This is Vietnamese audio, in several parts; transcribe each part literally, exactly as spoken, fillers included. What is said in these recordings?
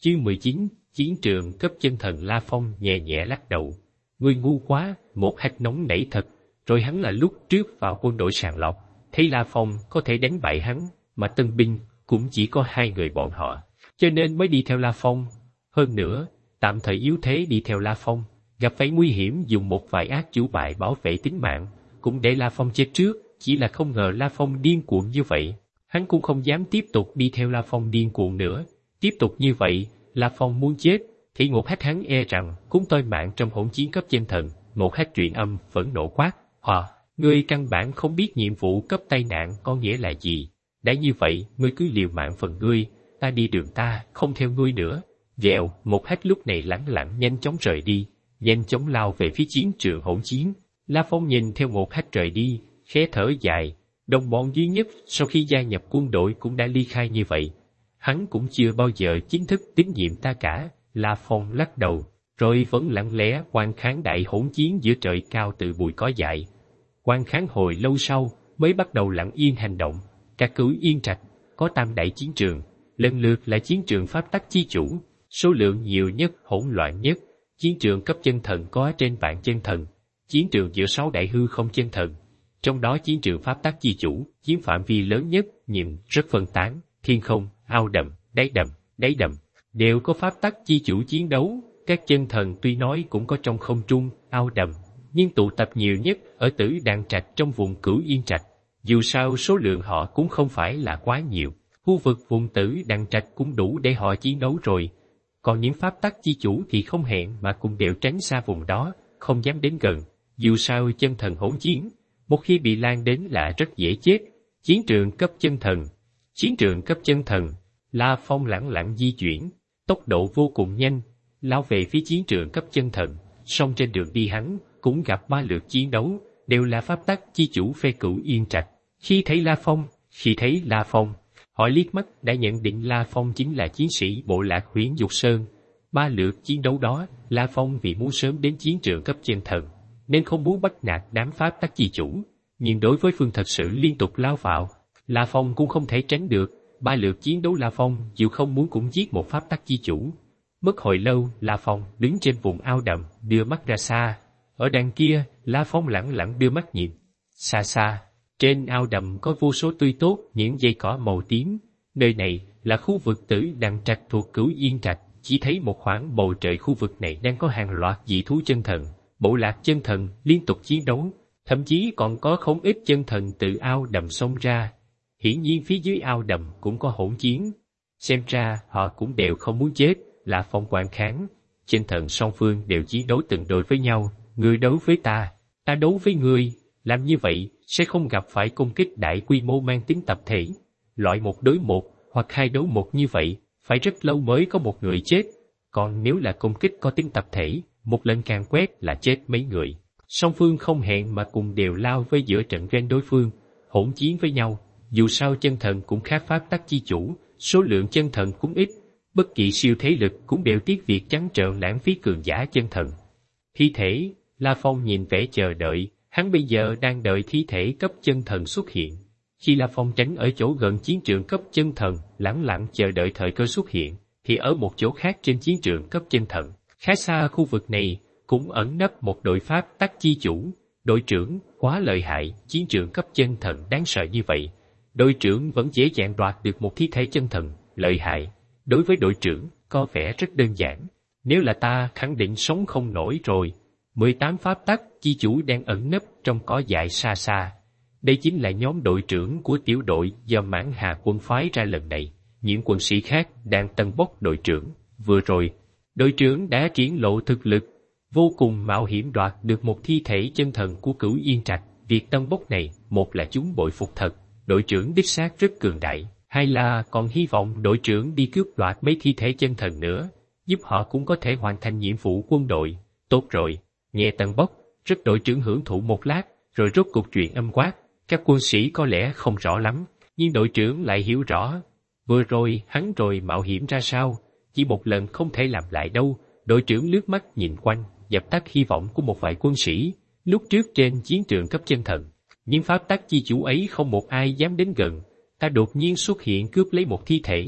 Chương mười chín, chiến trường cấp chân thần. La Phong nhẹ nhẹ lắc đầu. Ngươi ngu quá, một hạt nóng nảy thật. Rồi hắn là lúc trước vào quân đội sàng lọc, thấy La Phong có thể đánh bại hắn, mà tân binh cũng chỉ có hai người bọn họ, cho nên mới đi theo La Phong. Hơn nữa, tạm thời yếu thế đi theo La Phong, gặp phải nguy hiểm dùng một vài ác chủ bài bảo vệ tính mạng, cũng để La Phong chết trước. Chỉ là không ngờ La Phong điên cuồng như vậy, hắn cũng không dám tiếp tục đi theo La Phong điên cuồng nữa. Tiếp tục như vậy, La Phong muốn chết, thì Ngột Hách hắn e rằng cũng toi mạng trong hỗn chiến cấp chân thần. Ngột Hách truyền âm phẫn nộ quát: "Hò, ngươi căn bản không biết nhiệm vụ cấp tai nạn có nghĩa là gì. Đã như vậy, ngươi cứ liều mạng phần ngươi, ta đi đường ta, không theo ngươi nữa." Vèo, Ngột Hách lúc này lẳng lặng nhanh chóng rời đi, nhanh chóng lao về phía chiến trường hỗn chiến. La Phong nhìn theo Ngột Hách rời đi, khẽ thở dài. Đồng bọn duy nhất sau khi gia nhập quân đội cũng đã ly khai như vậy, hắn cũng chưa bao giờ chính thức tín nhiệm ta cả. La Phong lắc đầu, rồi vẫn lặng lẽ quan kháng đại hỗn chiến giữa trời cao từ bụi cỏ dại. Quan kháng hồi lâu sau mới bắt đầu lặng yên hành động. Các cửu Yên Trạch có tam đại chiến trường, lần lượt là chiến trường pháp tắc chi chủ, số lượng nhiều nhất, hỗn loạn nhất. Chiến trường cấp chân thần có trên vạn chân thần, chiến trường giữa sáu đại hư không chân thần. Trong đó chiến trường pháp tắc chi chủ chiếm phạm vi lớn nhất, nhìn rất phân tán. Thiên không, ao đầm, đáy đầm, đáy đầm đều có pháp tắc chi chủ chiến đấu. Các chân thần tuy nói cũng có trong không trung, ao đầm, nhưng tụ tập nhiều nhất ở Tử Đàn Trạch trong vùng Cửu Yên Trạch. Dù sao số lượng họ cũng không phải là quá nhiều, khu vực vùng Tử Đàn Trạch cũng đủ để họ chiến đấu rồi. Còn những pháp tắc chi chủ thì không hẹn mà cũng đều tránh xa vùng đó, không dám đến gần. Dù sao chân thần hỗn chiến, một khi bị lan đến là rất dễ chết. Chiến trường cấp chân thần. Chiến trường cấp chân thần, La Phong lẳng lặng di chuyển, tốc độ vô cùng nhanh, lao về phía chiến trường cấp chân thần. Song trên đường đi hắn cũng gặp ba lượt chiến đấu, đều là pháp tắc chi chủ phe Cửu Yên Trạch. Khi thấy La Phong, khi thấy La Phong, họ liếc mắt đã nhận định La Phong chính là chiến sĩ bộ lạc Huyễn Dục Sơn. Ba lượt chiến đấu đó, La Phong vì muốn sớm đến chiến trường cấp chân thần, nên không muốn bắt nạt đám pháp tắc chi chủ. Nhưng đối với phương thật sự liên tục lao vào, La Phong cũng không thể tránh được. Ba lượt chiến đấu La Phong dù không muốn cũng giết một pháp tắc chi chủ. Mất hồi lâu, La Phong đứng trên vùng ao đầm, đưa mắt ra xa. Ở đằng kia, La Phong lẳng lặng đưa mắt nhìn. Xa xa, trên ao đầm có vô số tươi tốt những dây cỏ màu tím. Nơi này là khu vực Tử Đàn Trạch thuộc Cửu Yên Trạch. Chỉ thấy một khoảng bầu trời khu vực này đang có hàng loạt dị thú chân thần, bộ lạc chân thần liên tục chiến đấu. Thậm chí còn có không ít chân thần từ ao đầm xông ra. Hiển nhiên phía dưới ao đầm cũng có hỗn chiến. Xem ra họ cũng đều không muốn chết. La Phong quan kháng. Chân thần song phương đều chiến đấu từng đội với nhau. Ngươi đấu với ta, ta đấu với ngươi. Làm như vậy sẽ không gặp phải công kích đại quy mô mang tính tập thể. Loại một đối một hoặc hai đấu một như vậy, phải rất lâu mới có một người chết. Còn nếu là công kích có tính tập thể, một lần càng quét là chết mấy người. Song phương không hẹn mà cùng đều lao với giữa trận doanh đối phương, hỗn chiến với nhau. Dù sao chân thần cũng khác pháp tắc chi chủ, số lượng chân thần cũng ít, bất kỳ siêu thế lực cũng đều tiếc việc trắng trợn lãng phí cường giả chân thần. Thi thể, La Phong nhìn vẻ chờ đợi, hắn bây giờ đang đợi thi thể cấp chân thần xuất hiện. Khi La Phong tránh ở chỗ gần chiến trường cấp chân thần, lẳng lặng chờ đợi thời cơ xuất hiện, thì ở một chỗ khác trên chiến trường cấp chân thần, khá xa khu vực này, cũng ẩn nấp một đội pháp tắc chi chủ. Đội trưởng quá lợi hại, chiến trường cấp chân thần đáng sợ như vậy, đội trưởng vẫn dễ dàng đoạt được một thi thể chân thần. Lợi hại, đối với đội trưởng có vẻ rất đơn giản. Nếu là ta khẳng định sống không nổi rồi. mười tám pháp tắc chi chủ đang ẩn nấp trong cỏ dại xa xa. Đây chính là nhóm đội trưởng của tiểu đội do Mãn Hà quân phái ra lần này. Những quân sĩ khác đang tân bốc đội trưởng. Vừa rồi, đội trưởng đã triển lộ thực lực, vô cùng mạo hiểm đoạt được một thi thể chân thần của Cửu Yên Trạch. Việc tân bốc này, một là chúng bội phục thật, đội trưởng đích xác rất cường đại, hai là còn hy vọng đội trưởng đi cướp đoạt mấy thi thể chân thần nữa, giúp họ cũng có thể hoàn thành nhiệm vụ quân đội. Tốt rồi, nghe tân bốc, rất đội trưởng hưởng thụ một lát, rồi rốt cục truyền âm quát. Các quân sĩ có lẽ không rõ lắm, nhưng đội trưởng lại hiểu rõ. Vừa rồi hắn rồi mạo hiểm ra sao, chỉ một lần không thể làm lại đâu. Đội trưởng lướt mắt nhìn quanh, dập tắt hy vọng của một vài quân sĩ. Lúc trước trên chiến trường cấp chân thần, nhưng pháp tắc chi chủ ấy không một ai dám đến gần. Ta đột nhiên xuất hiện cướp lấy một thi thể,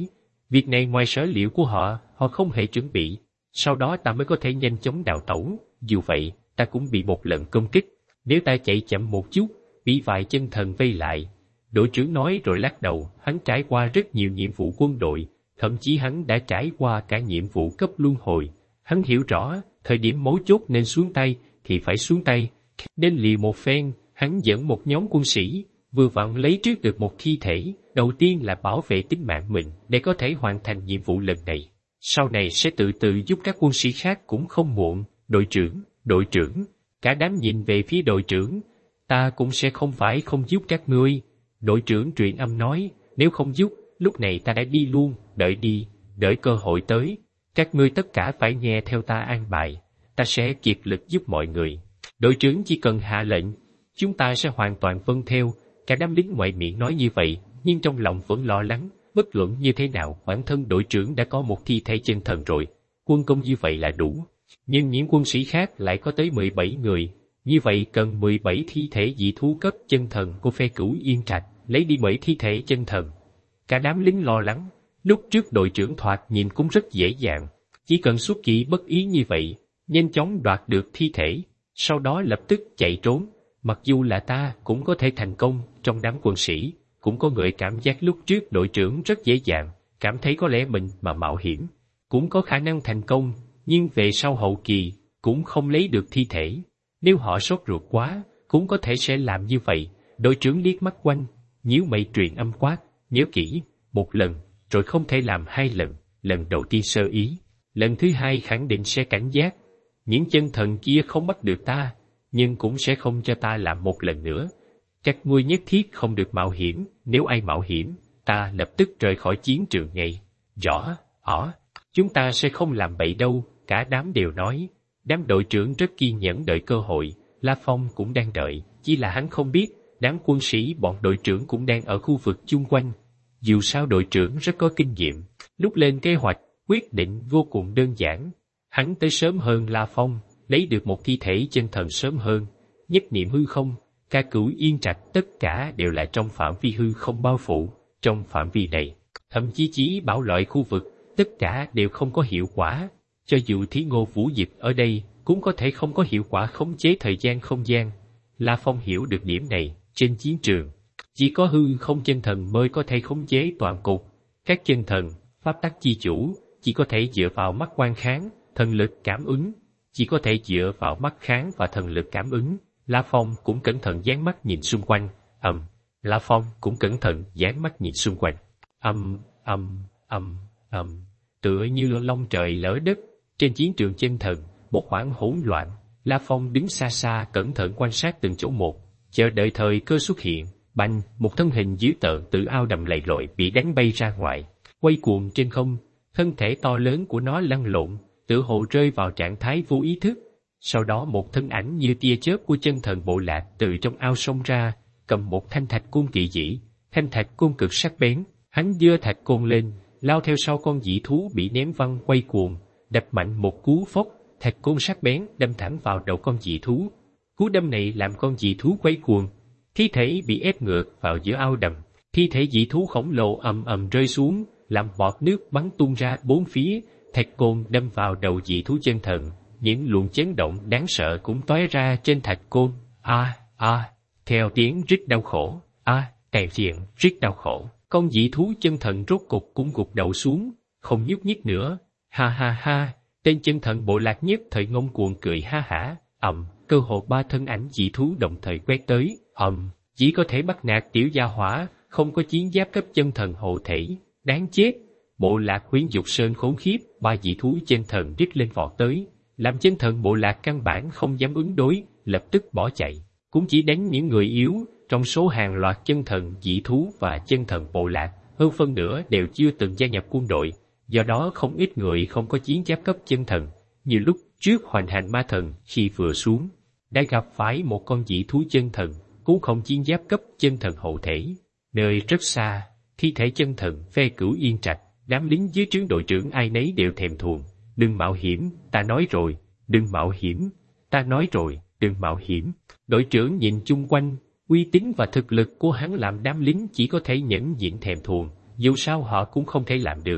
Việc này ngoài sở liệu của họ, họ không hề chuẩn bị. Sau đó ta mới có thể nhanh chóng đào tẩu. Dù vậy, ta cũng bị một lần công kích. Nếu ta chạy chậm một chút, bị vài chân thần vây lại. Đội trưởng nói rồi lắc đầu, hắn trải qua rất nhiều nhiệm vụ quân đội, thậm chí hắn đã trải qua cả nhiệm vụ cấp luân hồi. Hắn hiểu rõ, thời điểm mấu chốt nên xuống tay, thì phải xuống tay. Đến liều một phen, hắn dẫn một nhóm quân sĩ, vừa vặn lấy trước được một thi thể, đầu tiên là bảo vệ tính mạng mình để có thể hoàn thành nhiệm vụ lần này. Sau này sẽ từ từ giúp các quân sĩ khác cũng không muộn. Đội trưởng, đội trưởng, cả đám nhìn về phía đội trưởng, ta cũng sẽ không phải không giúp các ngươi. Đội trưởng truyền âm nói, nếu không giúp, lúc này ta đã đi luôn, đợi đi, đợi cơ hội tới. Các ngươi tất cả phải nghe theo ta an bài, ta sẽ kiệt lực giúp mọi người. Đội trưởng chỉ cần hạ lệnh, chúng ta sẽ hoàn toàn vâng theo. Cả đám lính ngoại miệng nói như vậy, nhưng trong lòng vẫn lo lắng, bất luận như thế nào, bản thân đội trưởng đã có một thi thể chân thần rồi, quân công như vậy là đủ. Nhưng những quân sĩ khác lại có tới mười bảy người, như vậy cần mười bảy thi thể dị thú cấp chân thần của phe Cửu Yên Trạch, lấy đi bảy thi thể chân thần. Cả đám lính lo lắng, lúc trước đội trưởng thoạt nhìn cũng rất dễ dàng, chỉ cần xuất kỵ bất ý như vậy, nhanh chóng đoạt được thi thể, sau đó lập tức chạy trốn. Mặc dù là ta cũng có thể thành công, trong đám quân sĩ, cũng có người cảm giác lúc trước đội trưởng rất dễ dàng, cảm thấy có lẽ mình mà mạo hiểm, cũng có khả năng thành công, nhưng về sau hậu kỳ, cũng không lấy được thi thể. Nếu họ sốt ruột quá, cũng có thể sẽ làm như vậy. Đội trưởng liếc mắt quanh, nhíu mày truyền âm quát, nhớ kỹ, một lần, rồi không thể làm hai lần, lần đầu tiên sơ ý, lần thứ hai khẳng định sẽ cảnh giác. Những chân thần kia không bắt được ta, nhưng cũng sẽ không cho ta làm một lần nữa. Các ngươi nhất thiết không được mạo hiểm, nếu ai mạo hiểm, ta lập tức rời khỏi chiến trường ngay. Rõ, ỏ, chúng ta sẽ không làm bậy đâu, cả đám đều nói. Đám đội trưởng rất kiên nhẫn đợi cơ hội, La Phong cũng đang đợi, chỉ là hắn không biết, đám quân sĩ bọn đội trưởng cũng đang ở khu vực chung quanh. Dù sao đội trưởng rất có kinh nghiệm, lúc lên kế hoạch, quyết định vô cùng đơn giản. Hắn tới sớm hơn La Phong, lấy được một thi thể chân thần sớm hơn. Nhất niệm hư không, ca Cửu Yên Trạch tất cả đều là trong phạm vi hư không bao phủ. Trong phạm vi này, thậm chí chỉ bảo loại khu vực, tất cả đều không có hiệu quả. Cho dù Thí Ngô Vũ Dịch ở đây, cũng có thể không có hiệu quả khống chế thời gian không gian. La Phong hiểu được điểm này, trên chiến trường, chỉ có hư không chân thần mới có thể khống chế toàn cục. Các chân thần, pháp tắc chi chủ, chỉ có thể dựa vào mắt quan kháng, thần lực cảm ứng, chỉ có thể dựa vào mắt kháng và thần lực cảm ứng. La Phong cũng cẩn thận dán mắt nhìn xung quanh, ầm. La Phong cũng cẩn thận dán mắt nhìn xung quanh, ầm, ầm, ầm, ầm, tựa như long trời lở đất. Trên chiến trường chân thần, một khoảng hỗn loạn. La Phong đứng xa xa cẩn thận quan sát từng chỗ một, chờ đợi thời cơ xuất hiện. Bành, một thân hình dữ tợn từ ao đầm lầy lội bị đánh bay ra ngoài, quay cuồng trên không. Thân thể to lớn của nó lăn lộn, tựa hồ rơi vào trạng thái vô ý thức. Sau đó một thân ảnh như tia chớp của chân thần bộ lạc từ trong ao xông ra, cầm một thanh thạch côn kỳ dĩ. Thanh thạch côn cực sắc bén, hắn giơ thạch côn lên, lao theo sau con dị thú bị ném văng quay cuồng, đập mạnh một cú phốc, thạch côn sắc bén đâm thẳng vào đầu con dị thú. Cú đâm này làm con dị thú quay cuồng, thi thể bị ép ngược vào giữa ao đầm. Thi thể dị thú khổng lồ ầm ầm rơi xuống, làm bọt nước bắn tung ra bốn phía. Thạch côn đâm vào đầu dị thú chân thần, những luồng chấn động đáng sợ cũng tóe ra trên thạch côn. A a, theo tiếng rít đau khổ, a, kèm diện rít đau khổ, con dị thú chân thần rốt cục cũng gục đầu xuống, không nhúc nhích nữa. Ha ha ha, tên chân thần bộ lạc nhất thời ngông cuồng cười ha hả. Ầm, cơ hồ ba thân ảnh dị thú đồng thời quét tới. Ầm, chỉ có thể bắt nạt tiểu gia hỏa, không có chiến giáp cấp chân thần hộ thể, đáng chết. Bộ lạc Huyễn Dục Sơn khốn khiếp, ba dị thú chân thần rít lên vọt tới, làm chân thần bộ lạc căn bản không dám ứng đối, lập tức bỏ chạy, cũng chỉ đánh những người yếu. Trong số hàng loạt chân thần dị thú và chân thần bộ lạc, hơn phân nửa đều chưa từng gia nhập quân đội, do đó không ít người không có chiến giáp cấp chân thần. Như lúc trước hoành hành ma thần khi vừa xuống, đã gặp phải một con dị thú chân thần, cũng không chiến giáp cấp chân thần hộ thể. Nơi rất xa, thi thể chân thần phe Cửu Yên Trạch, đám lính dưới trướng đội trưởng ai nấy đều thèm thuồng. Đừng mạo hiểm, ta nói rồi, đừng mạo hiểm, ta nói rồi, đừng mạo hiểm. Đội trưởng nhìn chung quanh, uy tín và thực lực của hắn làm đám lính chỉ có thể nhẫn nhịn thèm thuồng, dù sao họ cũng không thể làm được.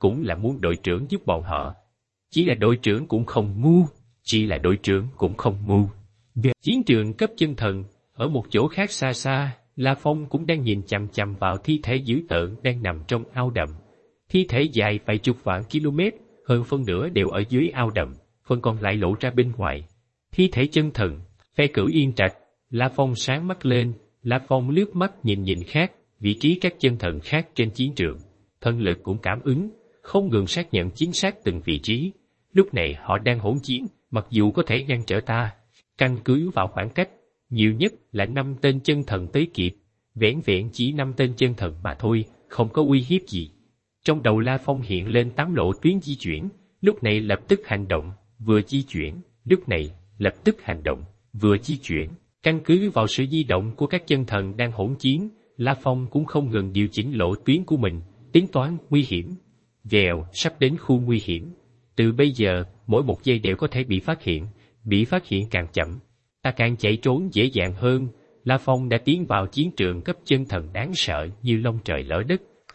cũng là muốn đội trưởng giúp bọn họ. Chỉ là đội trưởng cũng không ngu, chỉ là đội trưởng cũng không ngu. Về chiến trường cấp chân thần, ở một chỗ khác xa xa, La Phong cũng đang nhìn chằm chằm vào thi thể dữ tợn đang nằm trong ao đầm. Thi thể dài vài chục vạn km, hơn phân nửa đều ở dưới ao đầm, phần còn lại lộ ra bên ngoài. Thi thể chân thần, phe cửu yên trạch. La Phong sáng mắt lên, La Phong lướt mắt nhìn nhìn khác, vị trí các chân thần khác trên chiến trường. Thân lực cũng cảm ứng, không ngừng xác nhận chính xác từng vị trí. Lúc này họ đang hỗn chiến, mặc dù có thể ngăn trở ta. Căn cứ vào khoảng cách, nhiều nhất là năm tên chân thần tới kịp, vẻn vẹn chỉ năm tên chân thần mà thôi, không có uy hiếp gì. Trong đầu La Phong hiện lên tám lộ tuyến di chuyển, lúc này lập tức hành động, vừa di chuyển, lúc này lập tức hành động, vừa di chuyển. Căn cứ vào sự di động của các chân thần đang hỗn chiến, La Phong cũng không ngừng điều chỉnh lộ tuyến của mình, tính toán nguy hiểm. Vèo, sắp đến khu nguy hiểm. Từ bây giờ, mỗi một giây đều có thể bị phát hiện, bị phát hiện càng chậm, ta càng chạy trốn dễ dàng hơn. La Phong đã tiến vào chiến trường cấp chân thần đáng sợ như long trời lở đất.